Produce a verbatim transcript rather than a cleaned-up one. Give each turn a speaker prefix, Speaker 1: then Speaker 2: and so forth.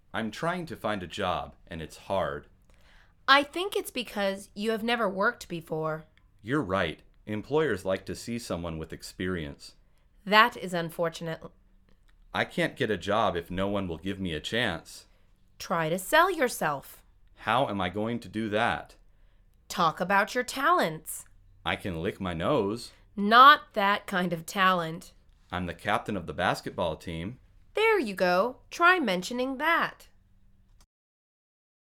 Speaker 1: I'm trying to find a job, and it's hard.
Speaker 2: I think it's because you have never worked before.
Speaker 1: You're right. Employers like to see someone with experience.
Speaker 2: That is unfortunate.
Speaker 1: I can't get a job if no one will give me a chance.
Speaker 2: Try to sell yourself.
Speaker 1: How am I going to do that?
Speaker 2: Talk about your talents.
Speaker 1: I can lick my nose.
Speaker 2: Not that kind of talent.
Speaker 1: I'm the captain of the basketball team.
Speaker 2: There you go. Try mentioning that.